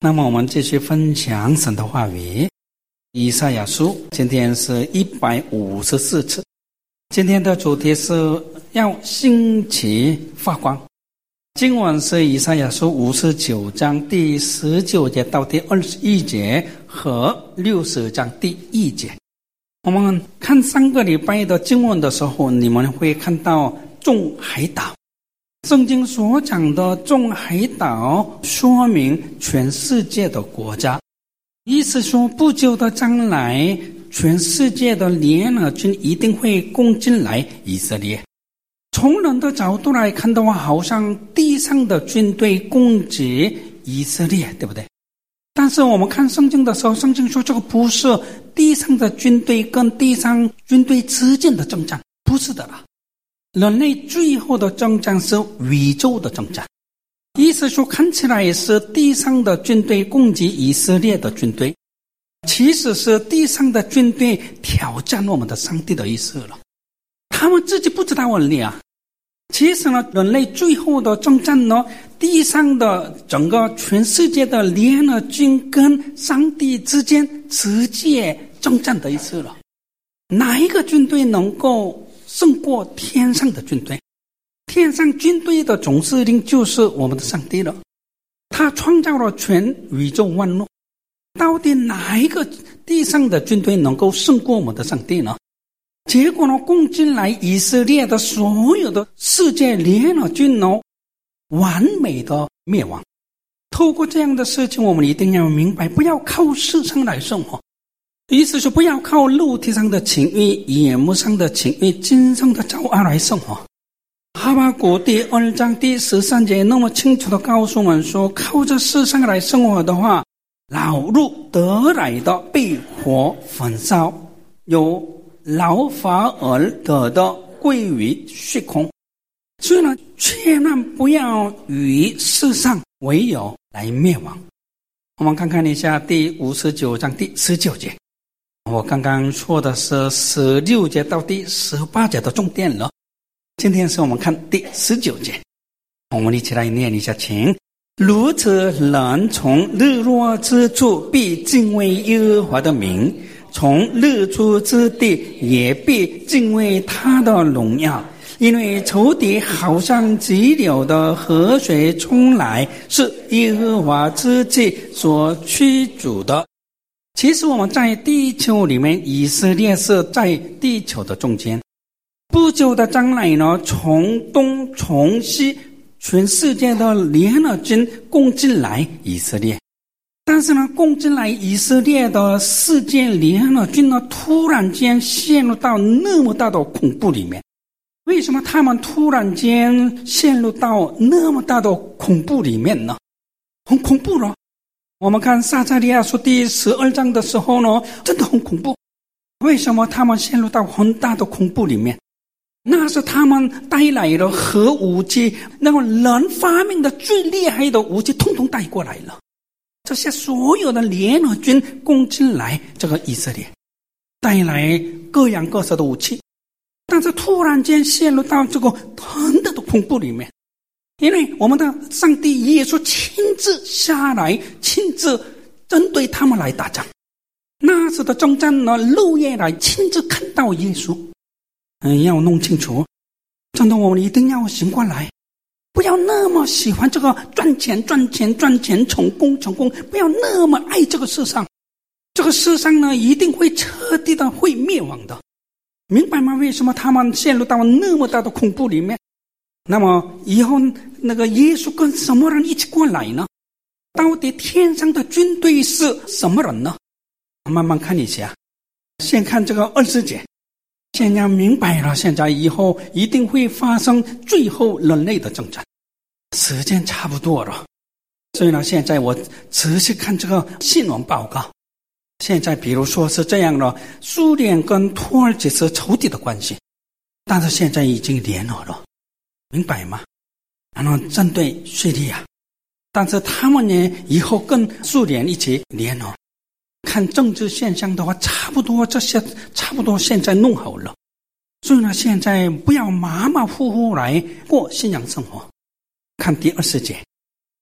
那么我们继续分享神的话语，以赛亚书，今天是154次。今天的主题是要兴起发光。经文是以赛亚书59章第19节到第21节和60章第1节。我们看上个礼拜的经文的时候，你们会看到众海岛。圣经所讲的众海岛说明全世界的国家，意思说不久的将来，全世界的联合军一定会攻进来以色列。从人的角度来看的话，好像地上的军队攻击以色列，对不对？但是我们看圣经的时候，圣经说这个不是地上的军队跟地上军队之间的征战，不是的啦。人类最后的征战是宇宙的征战，意思说看起来是地上的军队攻击以色列的军队，其实是地上的军队挑战我们的上帝的意思了。他们自己不知道而已啊。其实呢，人类最后的征战呢，地上的整个全世界的联合军跟上帝之间直接征战的意思了。哪一个军队能够胜过天上的军队？天上军队的总司令就是我们的上帝了，他创造了全宇宙万物。到底哪一个地上的军队能够胜过我们的上帝呢？结果呢，攻进来以色列的所有的世界联合军呢，完美的灭亡。透过这样的事情，我们一定要明白，不要靠世上来生活，意思是不要靠肉体上的情欲、眼目上的情欲、今生的骄傲来生活。哈巴谷第2章第13节那么清楚的告诉我们说，靠着世上来生活的话，劳碌得来的被火焚烧，有劳法而得的归于虚空。所以呢，千万不要与世上为友来灭亡。我们看看一下第59章第19节。我刚刚说的是16节到第18节的重点了，今天是我们看第19节。我们一起来念一下，请。如此人从日落之处必敬畏耶和华的名，从日出之地也必敬畏他的荣耀，因为仇敌好像急流的河水冲来，是耶和华之气所驱逐的。其实我们在地球里面，以色列是在地球的中间。不久的将来呢，从东从西，全世界的联合军攻进来以色列。但是呢，攻进来以色列的世界联合军呢，突然间陷入到那么大的恐怖里面。为什么他们突然间陷入到那么大的恐怖里面呢？很恐怖了。我们看撒迦利亚书第12章的时候呢，真的很恐怖。为什么他们陷入到很大的恐怖里面？那是他们带来了核武器，那个人发明的最厉害的武器统统带过来了。这些所有的联合军攻进来这个以色列，带来各样各色的武器，但是突然间陷入到这个很大的恐怖里面。因为我们的上帝耶稣亲自下来，亲自针对他们来打仗。那时的征战呢，肉眼来亲自看到耶稣。要弄清楚，真的我们一定要醒过来，不要那么喜欢这个赚钱，成功，不要那么爱这个世上。这个世上呢，一定会彻底的会灭亡的，明白吗？为什么他们陷入到那么大的恐怖里面？那么以后那个耶稣跟什么人一起过来呢？到底天上的军队是什么人呢？慢慢看一下，先看这个20节。现在明白了，现在以后一定会发生最后人类的征战，时间差不多了。所以呢，现在我仔细看这个新闻报告，现在比如说是这样了，苏联跟土耳其是仇敌的关系，但是现在已经联合了，明白吗？然后针对叙利亚，但是他们呢以后跟苏联一起联合。看政治现象的话，差不多这些差不多现在弄好了。所以呢，现在不要马马虎虎来过信仰生活。看第20节，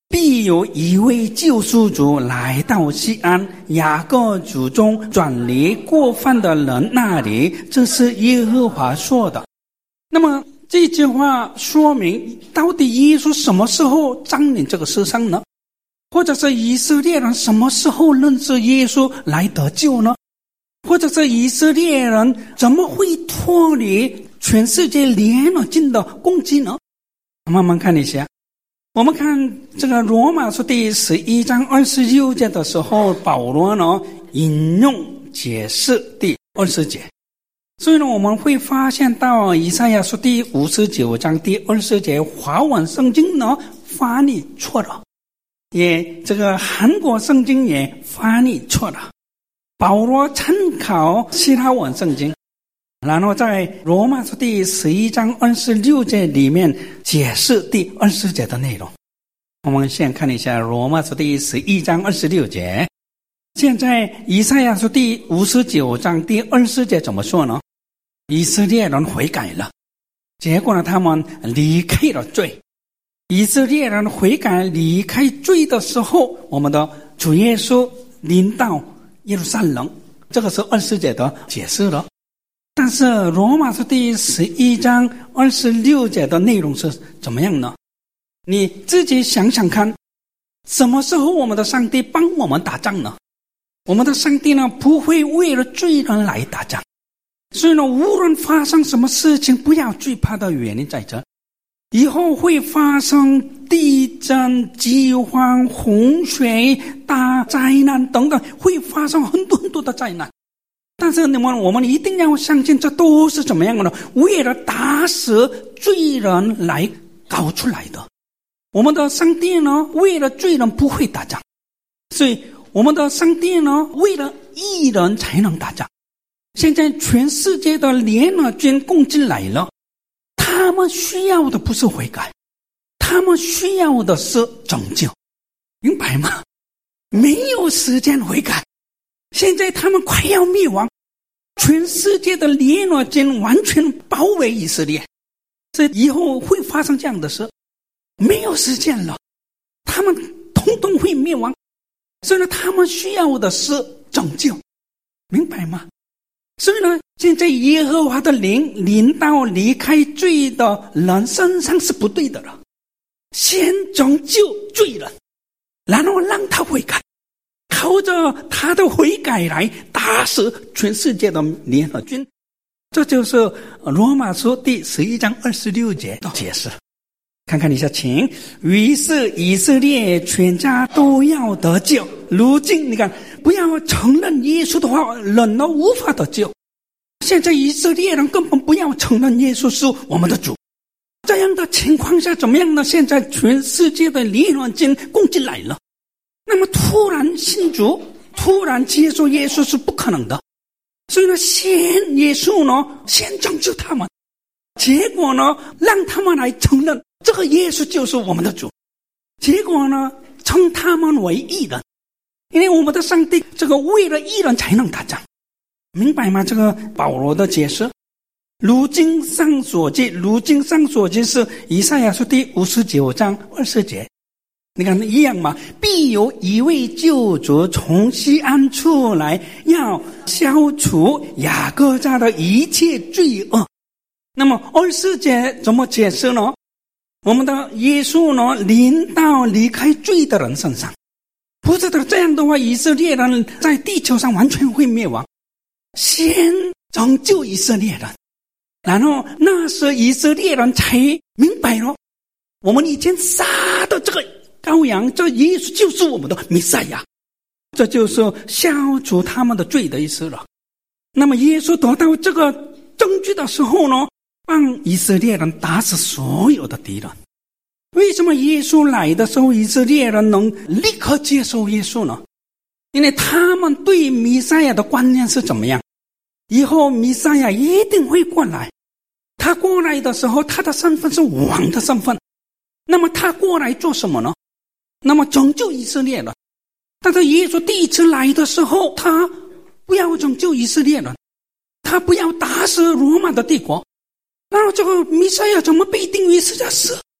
必有一位救赎主来到西安，雅各祖宗转离过犯的人那里，这是耶和华说的。那么这句话说明，到底耶稣什么时候降临这个世上呢？或者是以色列人什么时候认识耶稣来得救呢？或者是以色列人怎么会脱离全世界连了经的攻击呢？慢慢看一下。我们看这个罗马书第11章26节的时候，保罗呢引用解释第20节。所以呢，我们会发现到以赛亚书第59章第20节，华文圣经呢翻译错了，也这个韩国圣经也翻译错了。保罗参考希腊文圣经，然后在罗马书第11章26节里面解释第20节的内容。我们先看一下罗马书第11章26节。现在以赛亚书第59章第20节怎么说呢？以色列人悔改了，结果呢，他们离开了罪。以色列人悔改离开罪的时候，我们的主耶稣临到耶路撒冷，这个是20节的解释了。但是罗马书第11章26节的内容是怎么样呢？你自己想想看，什么时候我们的上帝帮我们打仗呢？我们的上帝呢，不会为了罪人来打仗。所以呢，无论发生什么事情，不要惧怕的原因在这。以后会发生地震、饥荒、洪水、大灾难等等，会发生很多很多的灾难。但是我们一定要相信，这都是怎么样的呢？为了打死罪人来搞出来的。我们的上帝呢，为了罪人不会打仗，所以我们的上帝呢，为了义人才能打仗。现在全世界的联合军攻进来了，他们需要的不是悔改，他们需要的是拯救，明白吗？没有时间悔改，现在他们快要灭亡，全世界的联合军完全包围以色列，这以后会发生这样的事，没有时间了，他们统统会灭亡，所以呢，他们需要的是拯救，明白吗？所以呢，现在耶和华的灵临到离开罪的人身上是不对的了。先拯救罪人，然后让他悔改，靠着他的悔改来打死全世界的联合军。这就是罗马书第11章26节的解释。看看一下，请。于是以色列全家都要得救。如今你看，不要承认耶稣的话，人都无法得救。现在以色列人根本不要承认耶稣是我们的主。这样的情况下怎么样呢？现在全世界的联合军攻进来了，那么突然信主，突然接受耶稣是不可能的。所以呢，先耶稣呢，先拯救他们，结果呢，让他们来承认这个耶稣就是我们的主，结果呢，称他们为义人。因为我们的上帝这个为了义人才能打仗，明白吗？这个保罗的解释。如今上所记是以赛亚书第59章20节。你看一样嘛，必有一位救主从西安出来，要消除雅各家的一切罪恶。那么24节怎么解释呢？我们的耶稣呢，临到离开罪的人身上。不是的，这样的话，以色列人在地球上完全会灭亡。先拯救以色列人，然后那时以色列人才明白了，我们以前杀的这个羔羊，这耶稣就是我们的弥赛亚，这就是消除他们的罪的意思了。那么耶稣得到这个证据的时候呢，帮以色列人打死所有的敌人。为什么耶稣来的时候，以色列人能立刻接受耶稣呢？因为他们对弥赛亚的观念是怎么样？以后弥赛亚一定会过来，他过来的时候，他的身份是王的身份。那么他过来做什么呢？那么拯救以色列人。但是耶稣第一次来的时候，他不要拯救以色列人，他不要打死罗马的帝国。然后这个弥赛亚怎么被钉于十字架死？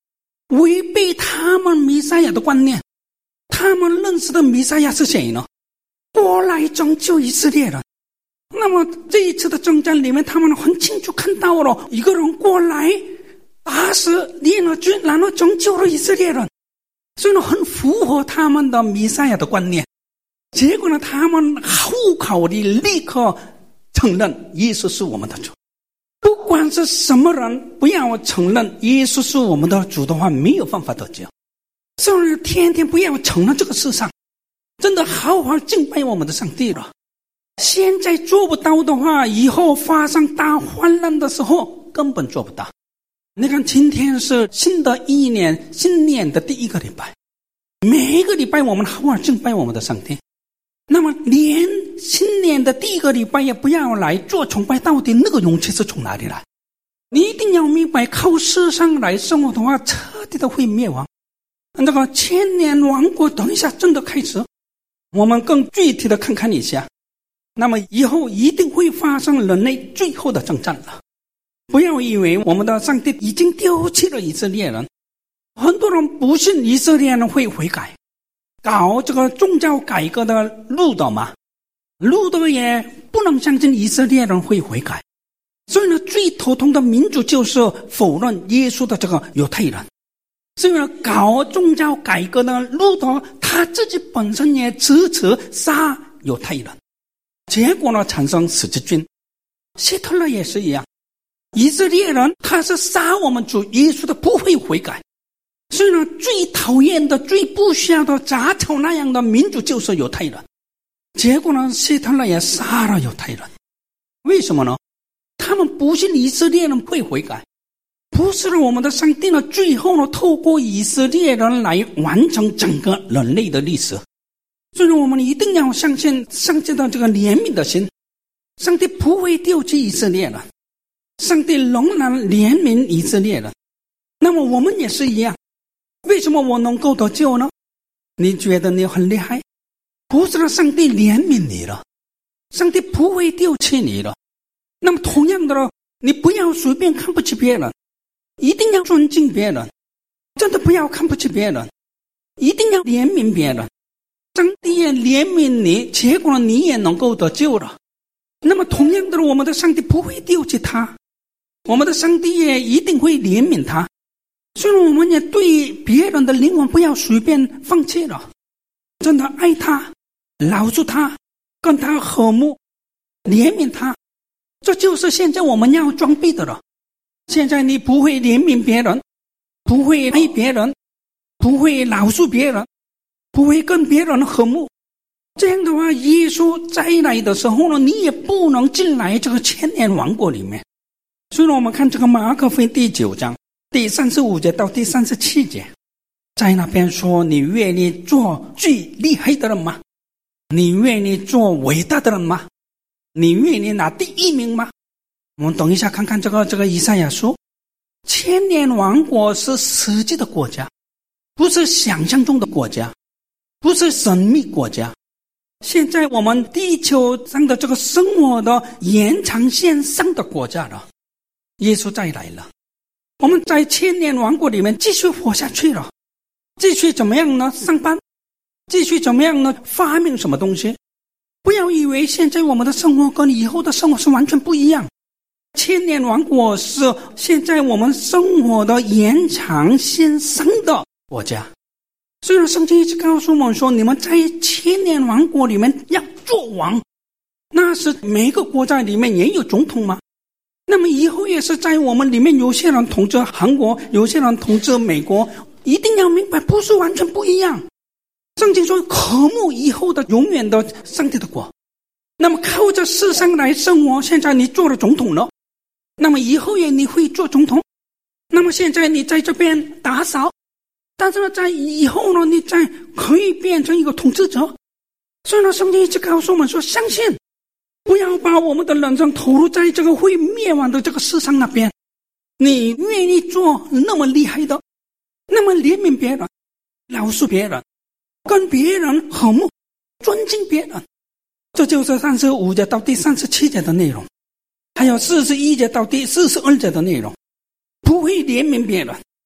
违背他们弥赛亚的观念。他们认识的弥赛亚是谁呢？过来拯救以色列人。那么这一次的征战里面，他们很清楚看到了一个人过来打死列了军，然后拯救了以色列人，所以呢很符合他们的弥赛亚的观念。结果呢，他们户口里立刻承认耶稣是我们的主。不管是什么人，不要承认耶稣是我们的主的话，没有办法得救。所以天天不要承认这个世上，真的好好敬拜我们的上帝了。现在做不到的话，以后发生大患难的时候根本做不到。你看今天是新的一年，新年的第一个礼拜，每一个礼拜我们好好敬拜我们的上帝。那么连新年的第一个礼拜也不要来做崇拜，到底那个勇气是从哪里来？你一定要明白，靠世上来生活的话，彻底的会灭亡。这个千年王国等一下真的开始，我们更具体的看看一下。那么以后一定会发生人类最后的征战了。不要以为我们的上帝已经丢弃了以色列人，很多人不信以色列人会悔改，搞这个宗教改革的路德嘛，路德也不能相信以色列人会悔改。所以呢，最头痛的民族就是否认耶稣的这个犹太人。所以呢，搞宗教改革的路德他自己本身也支持杀犹太人，结果呢产生十字军。希特勒也是一样，以色列人他是杀我们主耶稣的，不会悔改。所以呢，最讨厌的、最不需要的杂草那样的民族就是犹太人。结果呢，希特勒也杀了犹太人。为什么呢？他们不信以色列人会悔改，不是我们的上帝呢，最后呢，透过以色列人来完成整个人类的历史。所以呢，我们一定要相信上帝的这个怜悯的心，上帝不会丢弃以色列人，上帝仍然怜悯以色列人。那么我们也是一样，为什么我能够得救呢？你觉得你很厉害？不是上帝怜悯你了，上帝不会丢弃你了。那么同样的，你不要随便看不起别人，一定要尊敬别人，真的不要看不起别人，一定要怜悯别人。上帝也怜悯你，结果你也能够得救了。那么同样的，我们的上帝不会丢弃他，我们的上帝也一定会怜悯他。所以我们也对别人的灵魂不要随便放弃了，真的爱他，饶恕他，跟他和睦，怜悯他。这就是现在我们要装备的了。现在你不会怜悯别人，不会爱别人，不会饶恕别人，不会跟别人和睦，这样的话，耶稣再来的时候呢，你也不能进来这个千年王国里面。所以呢，我们看这个马可福音第9章第35节到第37节，在那边说，你愿意做最厉害的人吗？你愿意做伟大的人吗？你愿意拿第一名吗？我们等一下看看这个以赛亚书，千年王国是实际的国家，不是想象中的国家，不是神秘国家。现在我们地球上的这个生活的延长线上的国家了，耶稣再来了，我们在千年王国里面继续活下去了，继续怎么样呢？上班，继续怎么样呢？发明什么东西？不要以为现在我们的生活跟以后的生活是完全不一样。千年王国是现在我们生活的延长线上的国家。所以圣经一直告诉我们说，你们在千年王国里面要做王。那是每一个国家里面也有总统吗？那么以后也是在我们里面，有些人统治韩国，有些人统治美国，一定要明白，不是完全不一样。圣经说渴慕以后的永远的上帝的国。那么靠着世上来生活，现在你做了总统了，那么以后也你会做总统。那么现在你在这边打扫，但是呢，在以后呢，你再可以变成一个统治者。所以呢，圣经一直告诉我们说，相信，不要把我们的人生投入在这个会灭亡的这个世上那边。你愿意做那么厉害的，那么怜悯别人，饶恕别人，跟别人和睦，尊敬别人。这就是35节到第37节的内容，还有41节到第42节的内容。不会怜悯别人，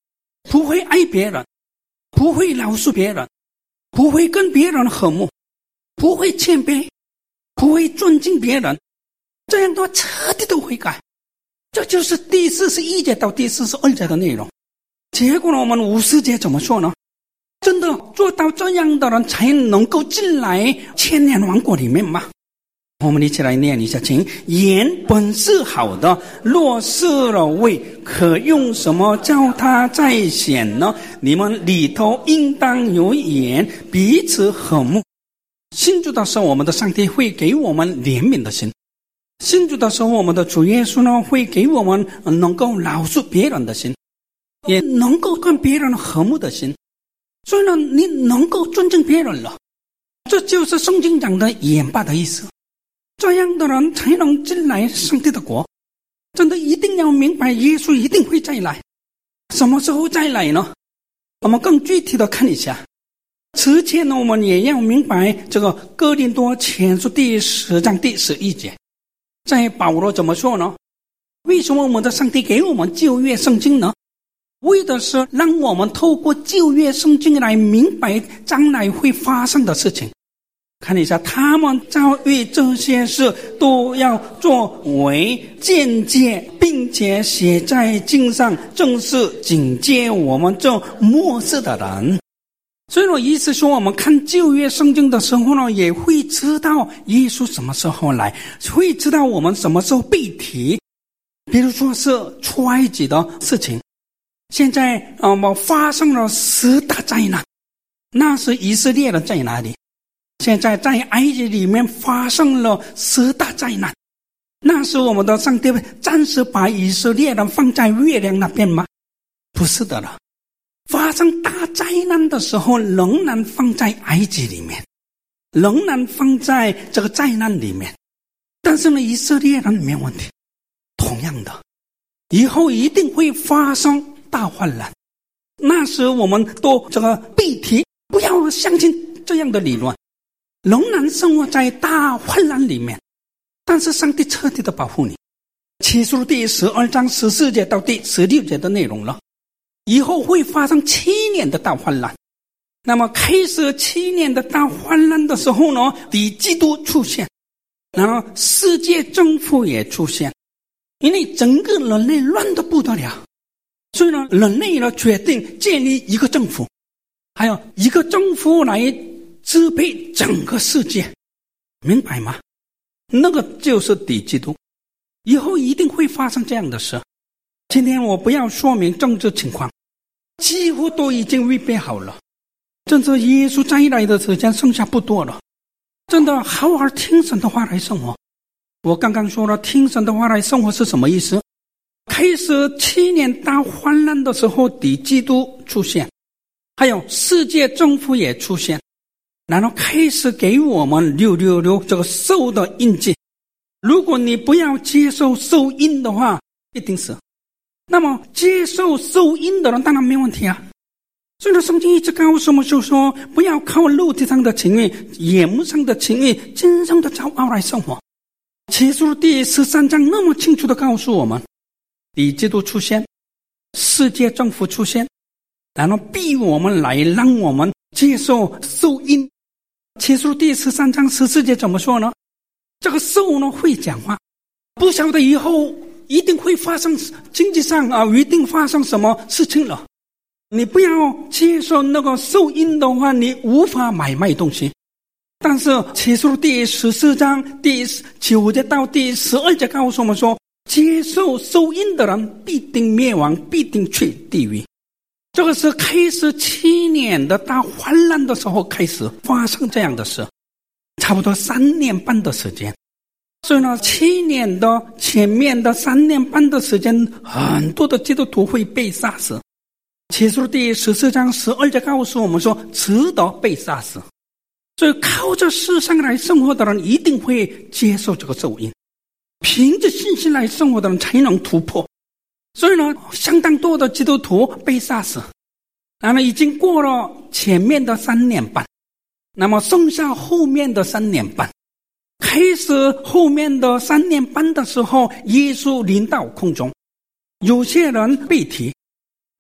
不会爱别人，不会饶恕别人，不会跟别人和睦，不会谦卑，不会尊敬别人，这样的彻底的悔改。这就是第41节到第42节的内容。结果呢，我们50节怎么说呢？真的做到这样的人才能够进来千年王国里面吗？我们一起来念一下，请。盐本是好的，若失了味，可用什么叫它再显呢？你们里头应当有盐，彼此和睦。信主的时候，我们的上帝会给我们怜悯的心。信主的时候，我们的主耶稣呢，会给我们能够饶恕别人的心，也能够跟别人和睦的心。所以呢，你能够尊敬别人了，这就是圣经讲的盐巴的意思。这样的人才能进来上帝的国。真的一定要明白，耶稣一定会再来。什么时候再来呢？我们更具体的看一下。之前呢，我们也要明白这个哥林多前书第10章第11节，在保罗怎么说呢？为什么我们的上帝给我们旧约圣经呢？为的是让我们透过旧约圣经来明白将来会发生的事情。看一下，他们遭遇这些事都要作为见解，并且写在经上，正是警戒我们这末世的人。所以我意思说，我们看旧约圣经的时候呢，也会知道耶稣什么时候来，会知道我们什么时候被提。比如说是出埃及的事情，现在发生了10大灾难，那是以色列人在哪里？现在在埃及里面发生了10大灾难，那是我们的上帝暂时把以色列人放在月亮那边吗？不是的了。发生大灾难的时候，仍然放在埃及里面，仍然放在这个灾难里面。但是呢，以色列人没有问题。同样的，以后一定会发生大患难，那时我们都这个必提，不要相信这样的理论，仍然生活在大患难里面。但是上帝彻底的保护你。启示录第12章14节到第16节的内容了。以后会发生7年的大患难。那么开始7年的大患难的时候呢，敌基督出现，然后世界政府也出现。因为整个人类乱得不得了，所以呢，人类呢决定建立一个政府，还有一个政府来支配整个世界，明白吗？那个就是敌基督。以后一定会发生这样的事。今天我不要说明政治情况，几乎都已经预备好了。真的，耶稣再来的时间剩下不多了。真的，好好听神的话来生活。我刚刚说了，听神的话来生活是什么意思？开始7年大患难的时候，敌基督出现，还有世界政府也出现，然后开始给我们666这个兽的印记。如果你不要接受兽印的话，一定死。那么接受兽印的人当然没问题啊。所以圣经一直告诉我们，就说不要靠肉体上的情欲、眼目上的情欲、今生的骄傲来生活。启示录第13章那么清楚地告诉我们，敌基督出现，世界政府出现，然后逼我们来让我们接受兽印。启示录第13章14节怎么说呢？这个兽呢会讲话，不晓得以后一定会发生经济上一定发生什么事情了。你不要接受那个兽印的话，你无法买卖东西。但是启示录第14章第9节到第12节告诉我们说，接受兽印的人必定灭亡，必定去地狱。这个是开始7年的大患难的时候开始发生这样的事，差不多3年半的时间。所以呢，7年的前面的3年半的时间，很多的基督徒会被杀死。启示录第14章12节告诉我们说，值得被杀死。所以靠着世上来生活的人一定会接受这个咒印，凭着信心来生活的人才能突破。所以呢，相当多的基督徒被杀死，然后已经过了前面的3年半，那么剩下后面的3年半。开始后面的3年半的时候，耶稣临到空中，有些人被提。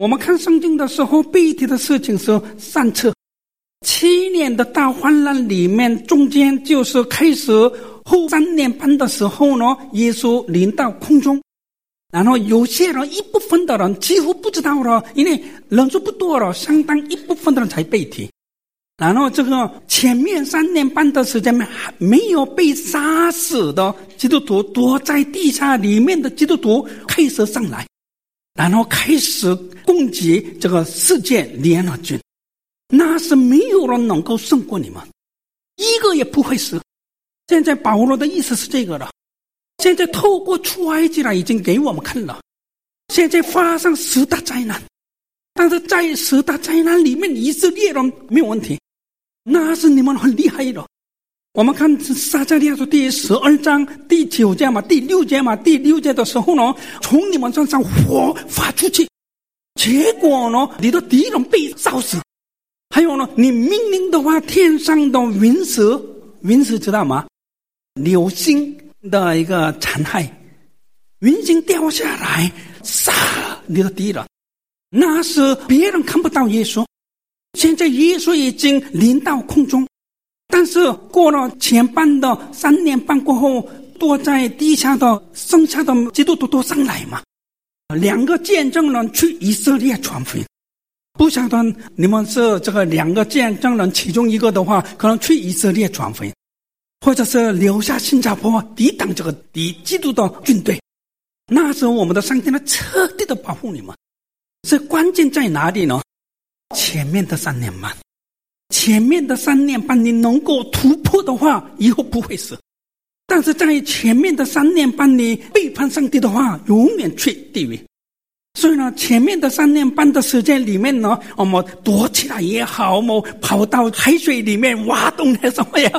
我们看圣经的时候，背提的事情是3次。7年的大患难里面，中间就是开始后3年半的时候呢，耶稣临到空中，然后有些人一部分的人几乎不知道了，因为人数不多了，相当一部分的人才被提。然后这个前面3年半的时间没有被杀死的基督徒，躲在地下里面的基督徒开始上来，然后开始攻击这个世界联合军。那是没有人能够胜过你们，一个也不会死。现在保罗的意思是这个了，现在透过出埃及来已经给我们看了，现在发生10大灾难，但是在10大灾难里面，以色列人没有问题，那是你们很厉害的。我们看撒迦利亚书第12章第9节嘛，第6节嘛，第6节的时候呢，从你们身上火发出去，结果呢，你的敌人被烧死。还有呢，你命令的话，天上的陨石知道吗？流星的一个残骸，陨星掉下来杀你的敌人，那是别人看不到耶稣。现在耶稣已经临到空中，但是过了前半的3年半过后，躲在地下的剩下的基督徒都上来嘛。2个见证人去以色列传福音。不晓得你们是这个2个见证人其中一个的话，可能去以色列传福音，或者是留下新加坡抵挡这个敌基督的军队。那时候我们的上帝呢，彻底的保护你们。这关键在哪里呢？前面的3年半，前面的3年半你能够突破的话，以后不会死。但是在前面的3年半你背叛上帝的话，永远去地狱。所以呢，前面的3年半的时间里面呢，我们躲起来也好，我们跑到海水里面挖洞什么呀，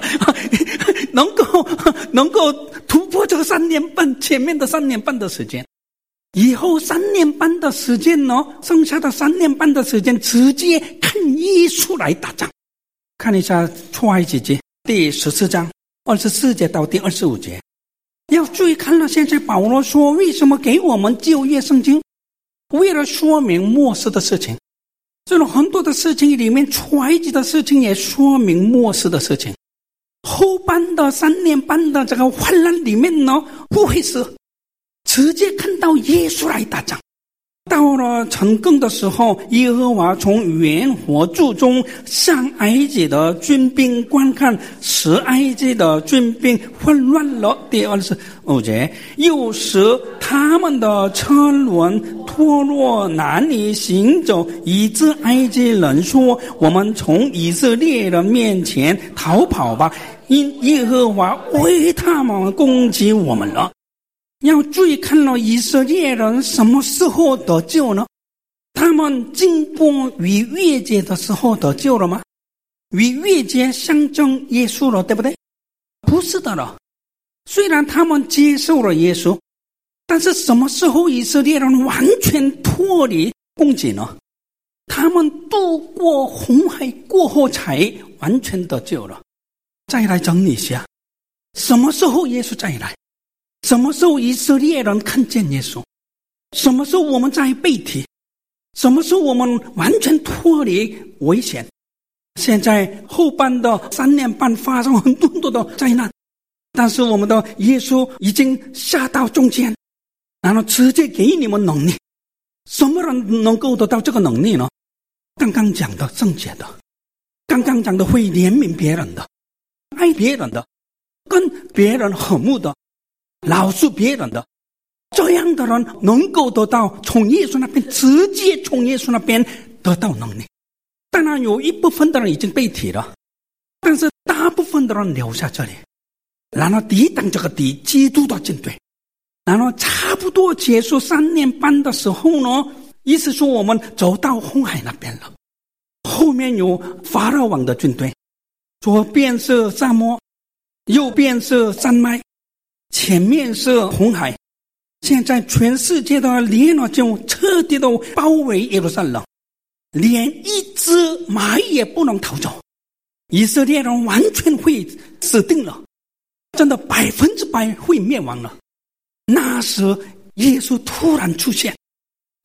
能够突破这个3年半，前面的3年半的时间。以后3年半的时间呢，剩下的3年半的时间，直接看耶稣来打仗。看一下出埃及记第14章24节到第25节。要注意看了，现在保罗说，为什么给我们旧约圣经？为了说明末世的事情，这种很多的事情里面，出埃及的事情也说明末世的事情。后半的3年半的这个患难里面呢，不会死，直接看到耶稣来打仗。到了成更的时候，耶和华从远火柱中向埃及的军兵观看，使埃及的军兵混乱了。第25节，又使他们的车轮脱落，难以行走，以致埃及人说，我们从以色列人面前逃跑吧，因耶和华为他们攻击我们了。要注意看了，以色列人什么时候得救呢？他们经过逾越节的时候得救了吗？逾越节象征耶稣了，对不对？不是的了。虽然他们接受了耶稣，但是什么时候以色列人完全脱离攻击呢？他们渡过红海过后才完全得救了。再来整理一下，什么时候耶稣再来？什么时候以色列人看见耶稣？什么时候我们在被提？什么时候我们完全脱离危险？现在后半的3年半发生很多的灾难，但是我们的耶稣已经下到中间，然后直接给你们能力。什么人能够得到这个能力呢？刚刚讲的圣洁的，刚刚讲的会怜悯别人的，爱别人的，跟别人和睦的，饶恕别人的，这样的人能够得到从耶稣那边，直接从耶稣那边得到能力。当然有一部分的人已经被提了，但是大部分的人留下这里，然后抵挡这个基督的军队，然后差不多结束3年半的时候呢，意思说我们走到红海那边了。后面有法老王的军队，左边是沙漠，右边是山脉，前面是红海。现在全世界的联合军彻底的包围耶路撒冷，连一只蚂蚁也不能逃走。以色列人完全会死定了，真的100%会灭亡了。那时耶稣突然出现，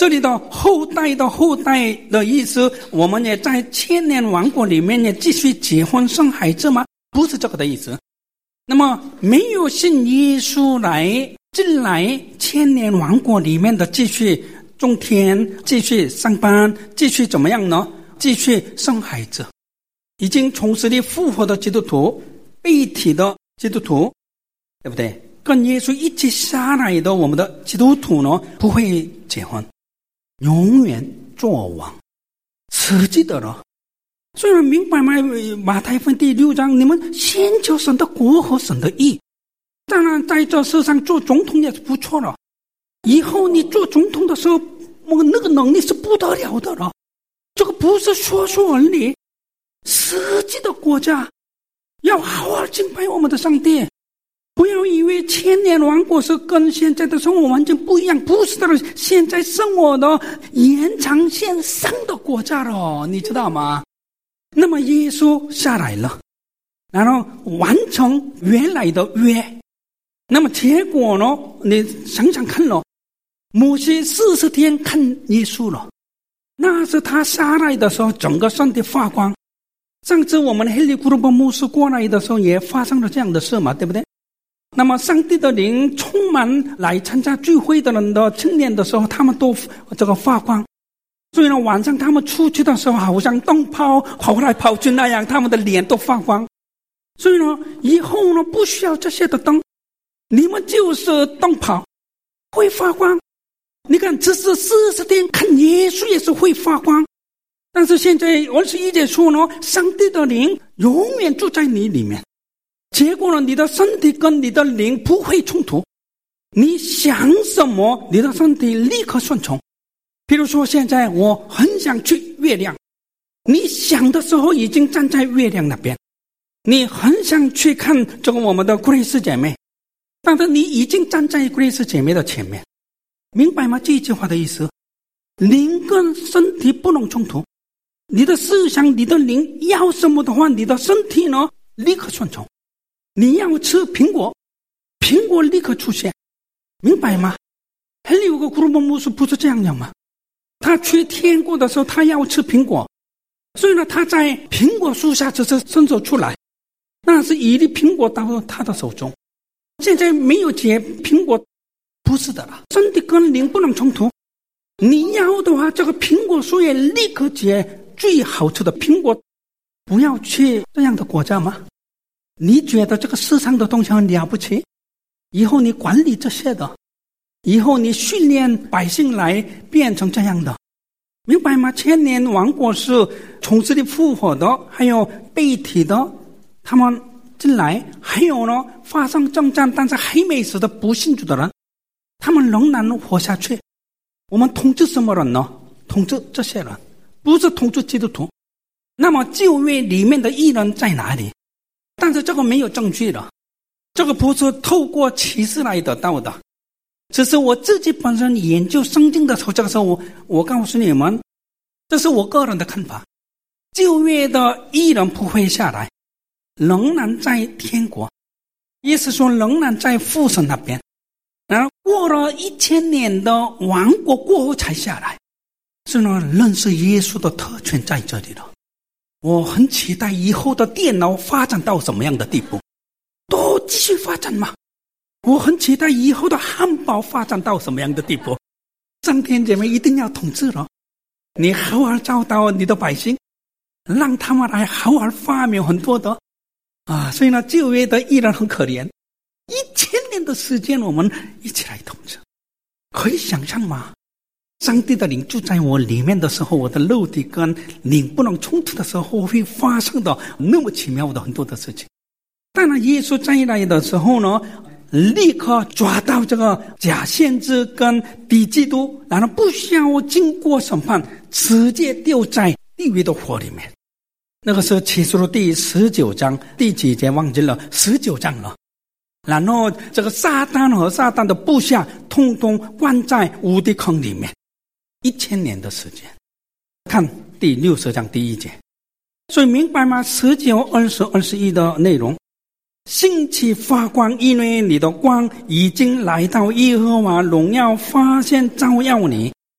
这里的后代的后代的意思，我们也在千年王国里面也继续结婚生孩子吗？不是这个的意思。那么没有信耶稣进来千年王国里面的继续种田，继续上班，继续怎么样呢？继续生孩子。已经从死里复活的基督徒，被提的基督徒，对不对？跟耶稣一起下来的我们的基督徒呢，不会结婚，永远做王，实际的了。所以明白吗？马太福音第6章，你们先求神的国和神的义。当然在这世上做总统也是不错了，以后你做总统的时候，那个能力是不得了的了。这个不是说说而已，实际的国家要好好敬拜我们的上帝。不要以为千年王国是跟现在的生活完全不一样，不是的，现在生活的延长线上的国家了，你知道吗？那么耶稣下来了，然后完成原来的约。那么结果呢？你想想看了，摩西40天看耶稣了，那是他下来的时候，整个身体发光。上次我们黑利古鲁伯牧师过来的时候，也发生了这样的事嘛，对不对？那么上帝的灵充满来参加聚会的人的青年的时候，他们都这个发光。所以呢，晚上他们出去的时候，好像灯泡跑来跑去那样，他们的脸都发光。所以呢，以后呢，不需要这些的灯，你们就是灯泡，会发光。你看，只是40天看耶稣也是会发光。但是现在21节说呢，上帝的灵永远住在你里面。结果呢，你的身体跟你的灵不会冲突，你想什么，你的身体立刻顺从。比如说现在我很想去月亮，你想的时候已经站在月亮那边。你很想去看这个我们的格蕾丝姐妹，但是你已经站在格蕾丝姐妹的前面，明白吗？这句话的意思，灵跟身体不能冲突。你的思想，你的灵要什么的话，你的身体呢立刻顺从。你要吃苹果，苹果立刻出现，明白吗？还有个古鲁伯牧师不是这样讲吗？他去天国的时候，他要吃苹果，所以呢，他在苹果树下只是伸手出来，那是一粒苹果到他的手中。现在没有结苹果，不是的了，身体跟灵不能冲突。你要的话，这个苹果树也立刻结最好吃的苹果。不要去这样的国家吗？你觉得这个世上的东西很了不起？以后你管理这些的，以后你训练百姓来变成这样的，明白吗？千年王国是从死里复活的，还有被提的，他们进来，还有呢发生征战但是还没死的不信主的人，他们仍然活下去。我们统治什么人呢？统治这些人，不是统治基督徒。那么旧约里面的义人在哪里？但是这个没有证据了，这个不是透过启示来得到的，只是我自己本身研究圣经的时候，这个时候我告诉你们，这是我个人的看法。旧约的义人不会下来，仍然在天国，意思说仍然在父神那边，然后过了1000年的王国过后才下来。是呢，认识耶稣的特权在这里了。我很期待以后的电脑发展到什么样的地步，都继续发展嘛。我很期待以后的汉堡发展到什么样的地步。上天姐妹一定要统治了，你好好教导你的百姓，让他们来好好发明很多的所以呢，旧约的义人很可怜，1000年的时间我们一起来统治，可以想象吗？上帝的灵住在我里面的时候，我的肉体跟灵不能冲突的时候，会发生的那么奇妙的很多的事情。当然耶稣再来的时候呢，立刻抓到这个假先知跟敌基督，然后不需要经过审判，直接丢在地狱的火里面。那个是启示录第19章第几节忘记了，19章了。然后这个撒旦和撒旦的部下通通关在无底坑里面，1000年的时间。看第60章第1节，所以明白吗？19、20、21的内容，兴起发光，因为你的光已经来到，耶和华荣耀发现照耀你。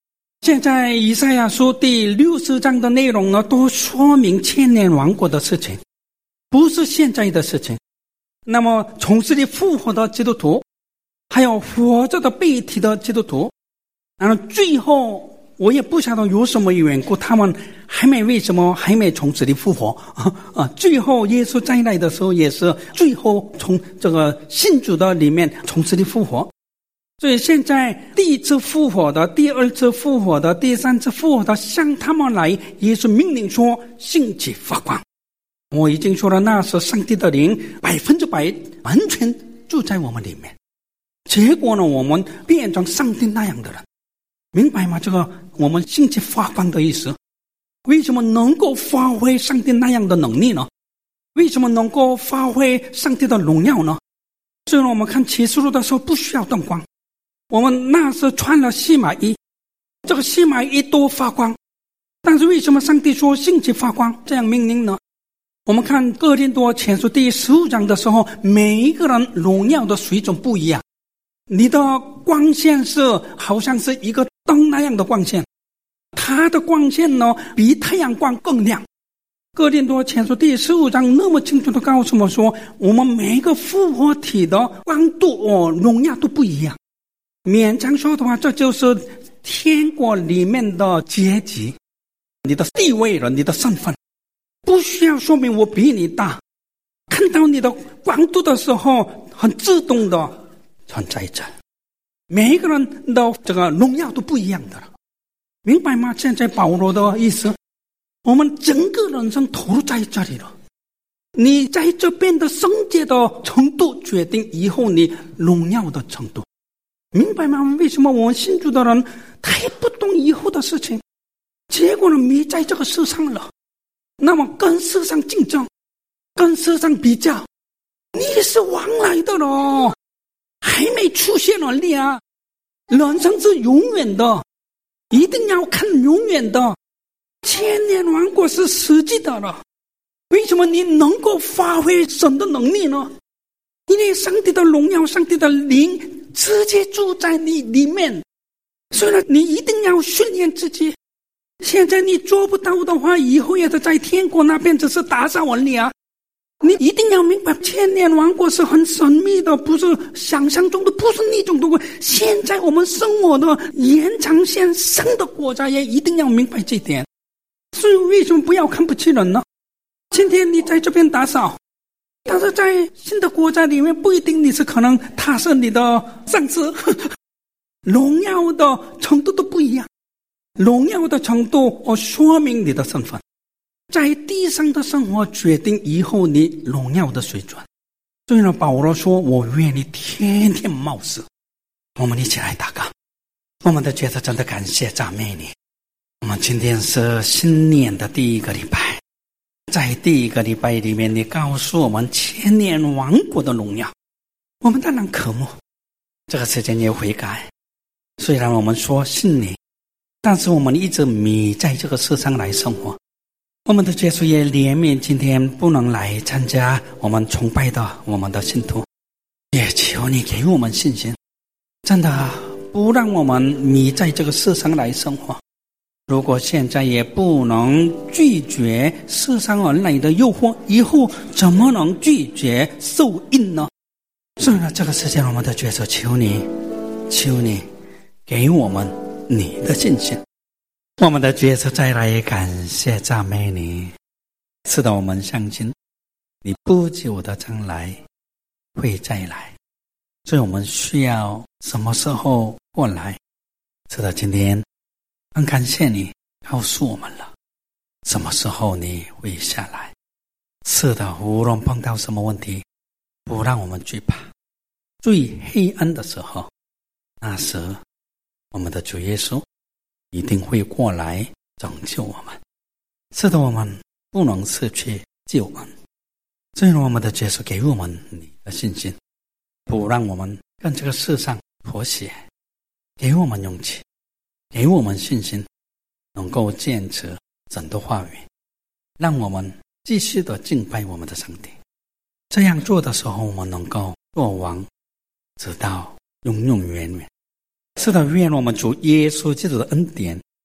现在以赛亚书第60章的内容呢，都说明千年王国的事情，不是现在的事情。那么从死里复活的基督徒，还有活着的被提的基督徒，然后最后我也不晓得有什么缘故，他们为什么还没从死里复活最后耶稣再来的时候，也是最后从这个信主的里面从死里复活。所以现在第一次复活的、第二次复活的、第三次复活的向他们来，耶稣命令说兴起发光。我已经说了，那是上帝的灵100%完全住在我们里面，结果呢，我们变成上帝那样的人，明白吗？这个我们兴起发光的意思，为什么能够发挥上帝那样的能力呢？为什么能够发挥上帝的荣耀呢？所以我们看启示录的时候不需要灯光，我们那时穿了细麻衣，这个细麻衣都发光，但是为什么上帝说兴起发光这样命令呢？我们看哥林多前书第15章的时候，每一个人荣耀的水准不一样，你的光线是好像是一个灯那样的光线，它的光线呢比太阳光更亮。哥林多前书第15章那么清楚地告诉我们说，我们每一个复活体的光度荣耀都不一样。勉强说的话，这就是天国里面的阶级，你的地位了，你的身份不需要说明我比你大，看到你的光度的时候很自动的存在着，每一个人的这个荣耀都不一样的了，明白吗？现在保罗的意思，我们整个人生投入在这里了，你在这边的圣洁的程度决定以后你荣耀的程度，明白吗？为什么我们信主的人太不懂以后的事情，结果呢迷在这个世上了，那么跟世上竞争，跟世上比较，你是往来的了，还没出现了你啊！人生是永远的，一定要看永远的，千年王国是实际的了。为什么你能够发挥神的能力呢？因为上帝的荣耀，上帝的灵直接住在你里面，所以呢，你一定要训练自己。现在你做不到的话，以后也是在天国那边只是打扫完你啊！你一定要明白，千年王国是很神秘的，不是想象中的，不是那种的。现在我们生活的延长线上的国家也一定要明白这点。所以为什么不要看不起人呢？今天你在这边打扫，但是在新的国家里面不一定你是可能他是你的上司，荣耀的程度都不一样。荣耀的程度说明你的身份，在地上的生活决定以后你荣耀的水准。所以呢，保罗说我愿你天天冒死。我们一起来祷告。我们的觉得真的感谢赞美你。我们今天是新年的第一个礼拜，在第一个礼拜里面，你告诉我们千年王国的荣耀，我们当然渴慕，这个时间也悔改。虽然我们说信你，但是我们一直迷在这个世上来生活。我们的耶稣也怜悯今天不能来参加我们崇拜的我们的信徒，也求你给我们信心，真的不让我们迷在这个世上来生活。如果现在也不能拒绝世上而来的诱惑，以后怎么能拒绝受印呢？所以呢，这个时间我们的耶稣求你给我们你的信心。我们的耶稣再来感谢赞美你，是的，我们相信你不久的将来会再来，所以我们需要什么时候过来？是的，今天很感谢你告诉我们了什么时候你会下来。是的，无论碰到什么问题，不让我们惧怕。最黑暗的时候，那时我们的主耶稣一定会过来拯救我们。是的，我们不能失去救恩。所以我们的耶稣给我们你的信心，不让我们跟这个世上妥协，给我们勇气，给我们信心，能够坚持神的话语，让我们继续的敬拜我们的上帝。这样做的时候，我们能够做王，直到永永远远。是的，愿我们主耶稣基督的恩典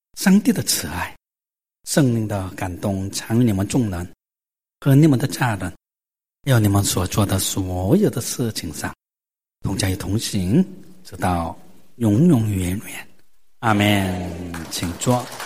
上帝的慈爱、圣灵的感动常与你们众人和你们的家人，要你们所做的所有的事情上同在同行，直到永永远远。阿们。请坐。